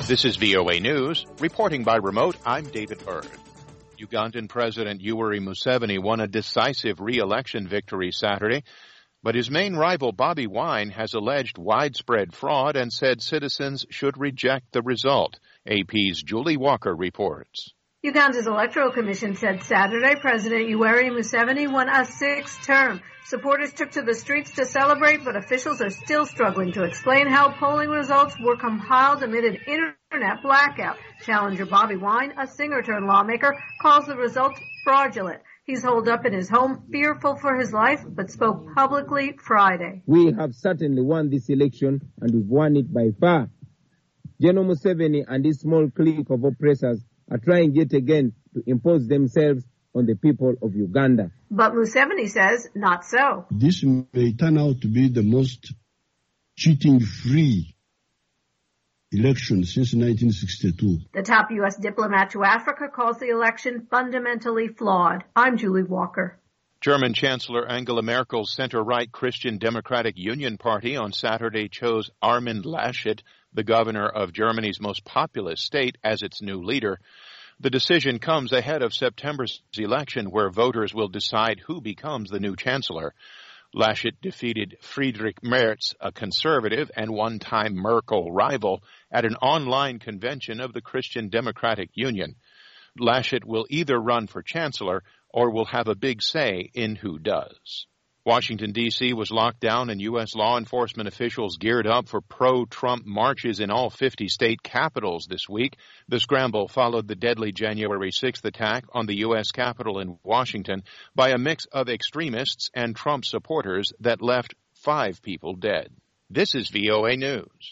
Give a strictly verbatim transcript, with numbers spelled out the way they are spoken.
This is V O A News. Reporting by remote, I'm David Byrd. Ugandan President Yoweri Museveni won a decisive re-election victory Saturday, but his main rival Bobi Wine has alleged widespread fraud and said citizens should reject the result. A P's Julie Walker reports. Uganda's Electoral Commission said Saturday President Yoweri Museveni won a sixth term. Supporters took to the streets to celebrate, but officials are still struggling to explain how polling results were compiled amid an internet blackout. Challenger Bobi Wine, a singer-turned-lawmaker, calls the results fraudulent. He's holed up in his home, fearful for his life, but spoke publicly Friday. We have certainly won this election, and we've won it by far. General Museveni and his small clique of oppressors are trying yet again to impose themselves on the people of Uganda. But Museveni says not so. This may turn out to be the most cheating-free election since nineteen sixty-two. The top U S diplomat to Africa calls the election fundamentally flawed. I'm Julie Walker. German Chancellor Angela Merkel's center-right Christian Democratic Union Party on Saturday chose Armin Laschet, the governor of Germany's most populous state, as its new leader. The decision comes ahead of September's election, where voters will decide who becomes the new chancellor. Laschet defeated Friedrich Merz, a conservative and one-time Merkel rival, at an online convention of the Christian Democratic Union. Laschet will either run for chancellor or will have a big say in who does. Washington, D C was locked down and U S law enforcement officials geared up for pro-Trump marches in all fifty state capitals this week. The scramble followed the deadly January sixth attack on the U S Capitol in Washington by a mix of extremists and Trump supporters that left five people dead. This is V O A News.